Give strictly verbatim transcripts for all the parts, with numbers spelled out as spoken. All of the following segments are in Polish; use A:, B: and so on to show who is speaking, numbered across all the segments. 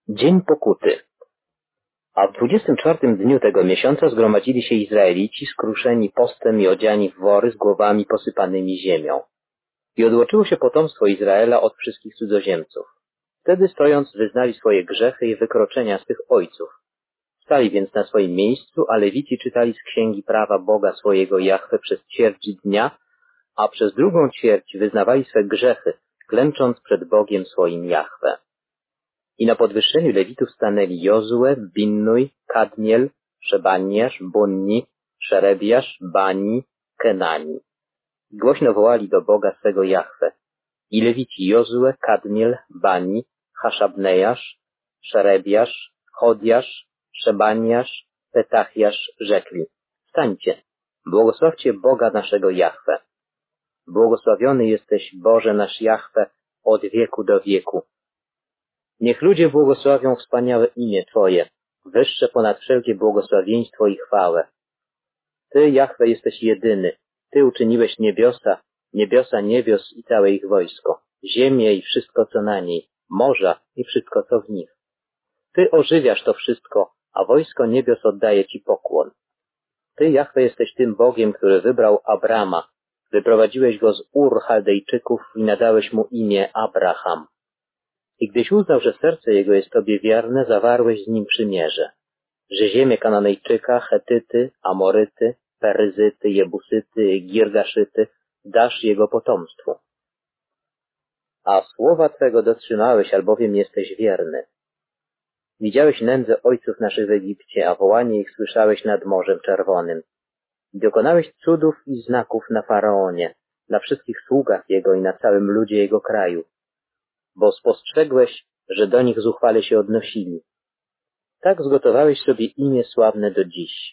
A: Dzień Pokuty. A w dwudziestym czwartym dniu tego miesiąca zgromadzili się Izraelici, skruszeni postem i odziani w wory z głowami posypanymi ziemią. I odłączyło się potomstwo Izraela od wszystkich cudzoziemców. Wtedy stojąc wyznali swoje grzechy i wykroczenia swych ojców. Stali więc na swoim miejscu, a Lewici czytali z księgi prawa Boga swojego Jahwe przez ćwierć dnia, a przez drugą ćwierć wyznawali swe grzechy, klęcząc przed Bogiem swoim Jahwe. I na podwyższeniu Lewitów stanęli Jozue, Binnuj, Kadmiel, Szebaniasz, Bunni, Szerebiasz, Bani, Kenani. I głośno wołali do Boga swego Jahwe. I Lewici Jozue, Kadmiel, Bani, Haszabnejasz, Szerebiasz, Chodiasz, Szebaniasz, Petachiasz rzekli: Stańcie, błogosławcie Boga naszego Jahwe. Błogosławiony jesteś, Boże nasz Jahwe, od wieku do wieku. Niech ludzie błogosławią wspaniałe imię Twoje, wyższe ponad wszelkie błogosławieństwo i chwałę. Ty, Jahwe, jesteś jedyny. Ty uczyniłeś niebiosa, niebiosa niebios i całe ich wojsko, ziemię i wszystko, co na niej, morza i wszystko, co w nich. Ty ożywiasz to wszystko, a wojsko niebios oddaje Ci pokłon. Ty, Jahwe, jesteś tym Bogiem, który wybrał Abrama. Wyprowadziłeś go z Ur Chaldejczyków i nadałeś mu imię Abraham. I gdyś uznał, że serce jego jest Tobie wierne, zawarłeś z nim przymierze, że ziemię Kananejczyka, Chetyty, Amoryty, Peryzyty, Jebusyty, Girgaszyty dasz jego potomstwu. A słowa Twego dotrzymałeś, albowiem jesteś wierny. Widziałeś nędzę ojców naszych w Egipcie, a wołanie ich słyszałeś nad Morzem Czerwonym. Dokonałeś cudów i znaków na Faraonie, na wszystkich sługach jego i na całym ludzie jego kraju, bo spostrzegłeś, że do nich zuchwale się odnosili. Tak zgotowałeś sobie imię sławne do dziś.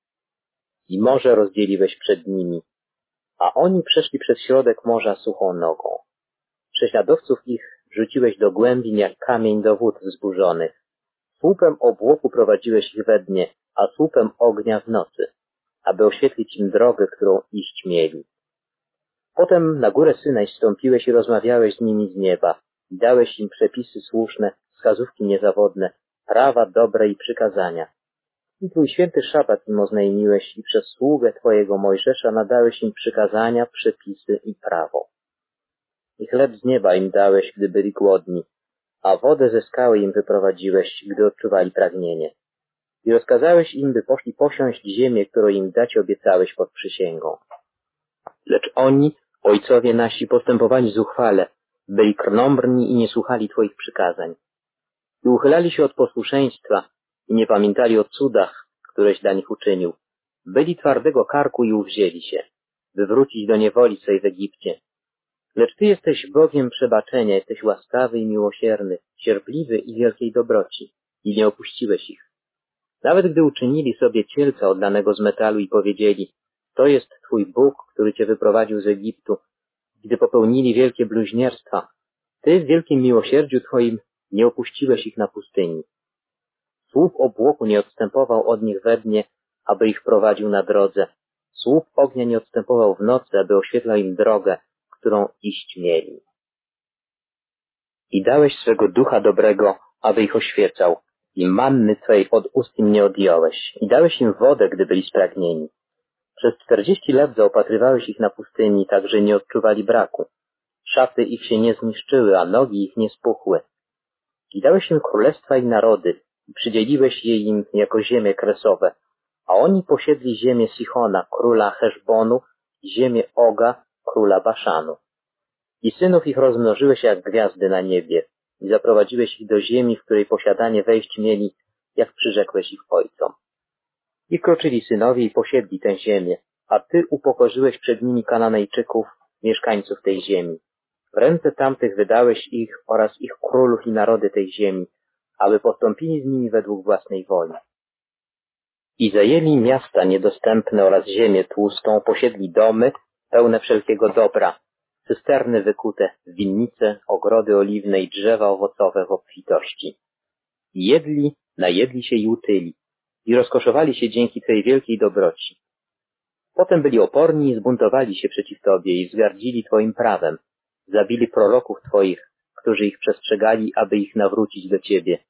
A: I morze rozdzieliłeś przed nimi, a oni przeszli przez środek morza suchą nogą. Prześladowców ich rzuciłeś do głębin jak kamień do wód wzburzonych. Słupem obłoku prowadziłeś ich we dnie, a słupem ognia w nocy, aby oświetlić im drogę, którą iść mieli. Potem na górę Synaj zstąpiłeś i rozmawiałeś z nimi z nieba. Dałeś im przepisy słuszne, wskazówki niezawodne, prawa dobre i przykazania. I Twój święty szabat im oznajmiłeś i przez sługę Twojego Mojżesza nadałeś im przykazania, przepisy i prawo. I chleb z nieba im dałeś, gdy byli głodni, a wodę ze skały im wyprowadziłeś, gdy odczuwali pragnienie. I rozkazałeś im, by poszli posiąść ziemię, którą im dać obiecałeś pod przysięgą. Lecz oni, ojcowie nasi, postępowali zuchwale, byli krnąbrni i nie słuchali Twoich przykazań. I uchylali się od posłuszeństwa i nie pamiętali o cudach, któreś dla nich uczynił. Byli twardego karku i uwzięli się, by wrócić do niewoli swej w Egipcie. Lecz Ty jesteś Bogiem przebaczenia, jesteś łaskawy i miłosierny, cierpliwy i wielkiej dobroci, i nie opuściłeś ich. Nawet gdy uczynili sobie cielca odlanego z metalu i powiedzieli: to jest Twój Bóg, który Cię wyprowadził z Egiptu, gdy popełnili wielkie bluźnierstwa, Ty w wielkim miłosierdziu Twoim nie opuściłeś ich na pustyni. Słup obłoku nie odstępował od nich we dnie, aby ich prowadził na drodze. Słup ognia nie odstępował w nocy, aby oświetlał im drogę, którą iść mieli. I dałeś swego ducha dobrego, aby ich oświecał, i manny Twej od ust im nie odjąłeś, i dałeś im wodę, gdy byli spragnieni. Przez czterdzieści lat zaopatrywałeś ich na pustyni, tak że nie odczuwali braku. Szaty ich się nie zniszczyły, a nogi ich nie spuchły. I dałeś im królestwa i narody, i przydzieliłeś je im jako ziemie kresowe, a oni posiedli ziemię Sichona, króla Heszbonu, i ziemię Oga, króla Baszanu. I synów ich rozmnożyłeś jak gwiazdy na niebie, i zaprowadziłeś ich do ziemi, w której posiadanie wejść mieli, jak przyrzekłeś ich ojcom. I kroczyli synowie i posiedli tę ziemię, a Ty upokorzyłeś przed nimi Kananejczyków, mieszkańców tej ziemi. W ręce tamtych wydałeś ich oraz ich królów i narody tej ziemi, aby postąpili z nimi według własnej woli. I zajęli miasta niedostępne oraz ziemię tłustą, posiedli domy pełne wszelkiego dobra, cysterny wykute, winnice, ogrody oliwne i drzewa owocowe w obfitości. I jedli, najedli się i utyli, i rozkoszowali się dzięki Twojej wielkiej dobroci. Potem byli oporni i zbuntowali się przeciw Tobie i wzgardzili Twoim prawem. Zabili proroków Twoich, którzy ich przestrzegali, aby ich nawrócić do Ciebie.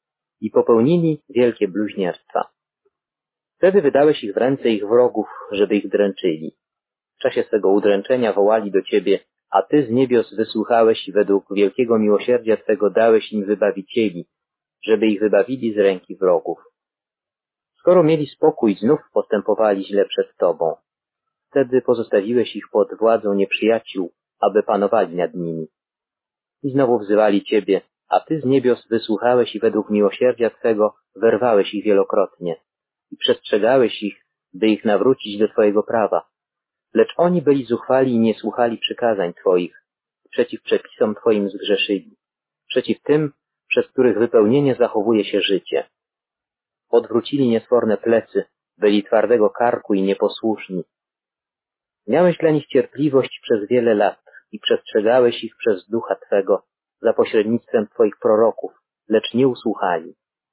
A: i popełnili wielkie bluźnierstwa. Wtedy wydałeś ich w ręce ich wrogów, żeby ich dręczyli. W czasie swego udręczenia wołali do Ciebie, a Ty z niebios wysłuchałeś i według wielkiego miłosierdzia Twego dałeś im wybawicieli, żeby ich wybawili z ręki wrogów. Skoro mieli spokój, znów postępowali źle przed Tobą. Wtedy pozostawiłeś ich pod władzą nieprzyjaciół, aby panowali nad nimi. I znowu wzywali Ciebie, a Ty z niebios wysłuchałeś i według miłosierdzia Twego wyrwałeś ich wielokrotnie i przestrzegałeś ich, by ich nawrócić do Twojego prawa. Lecz oni byli zuchwali i nie słuchali przykazań Twoich, przeciw przepisom Twoim zgrzeszyli, przeciw tym, przez których wypełnienie zachowuje się życie. Odwrócili niesforne plecy, byli twardego karku i nieposłuszni. Miałeś dla nich cierpliwość przez wiele lat i przestrzegałeś ich przez ducha Twego za pośrednictwem Twoich proroków, lecz nie usłuchali.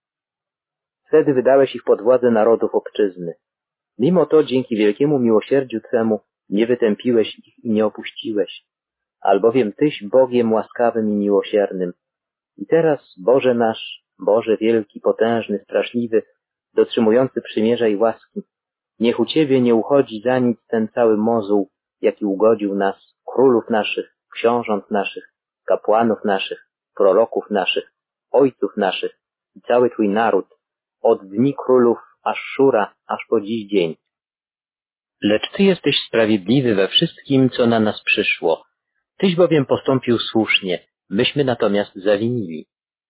A: Wtedy wydałeś ich pod władzę narodów obczyzny. Mimo to dzięki wielkiemu miłosierdziu Twemu nie wytępiłeś ich i nie opuściłeś, albowiem Tyś Bogiem łaskawym i miłosiernym. I teraz, Boże nasz, Boże wielki, potężny, straszliwy, dotrzymujący przymierza i łaski, niech u Ciebie nie uchodzi za nic ten cały mozuł, jaki ugodził nas, królów naszych, książąt naszych, kapłanów naszych, proroków naszych, ojców naszych i cały Twój naród, od dni królów Aszszura aż po dziś dzień. Lecz Ty jesteś sprawiedliwy we wszystkim, co na nas przyszło. Tyś bowiem postąpił słusznie, myśmy natomiast zawinili.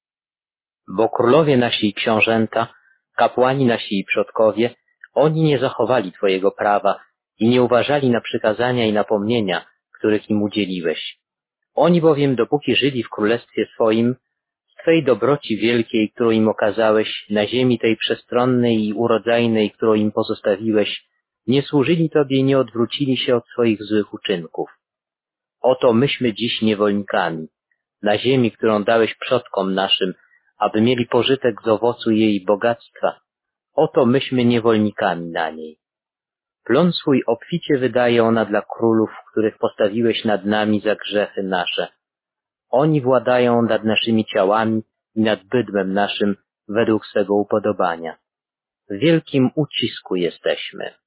A: Bo królowie nasi i książęta, kapłani nasi i przodkowie, oni nie zachowali Twojego prawa i nie uważali na przykazania i napomnienia, których im udzieliłeś. Oni bowiem, dopóki żyli w królestwie swoim, z Twej dobroci wielkiej, którą im okazałeś, na ziemi tej przestronnej i urodzajnej, którą im pozostawiłeś, nie służyli Tobie i nie odwrócili się od swoich złych uczynków. Oto myśmy dziś niewolnikami, na ziemi, którą dałeś przodkom naszym, aby mieli pożytek z owocu jej bogactwa. Oto myśmy niewolnikami na niej. Plon swój obficie wydaje ona dla królów, których postawiłeś nad nami za grzechy nasze. Oni władają nad naszymi ciałami i nad bydłem naszym według swego upodobania. W wielkim ucisku jesteśmy.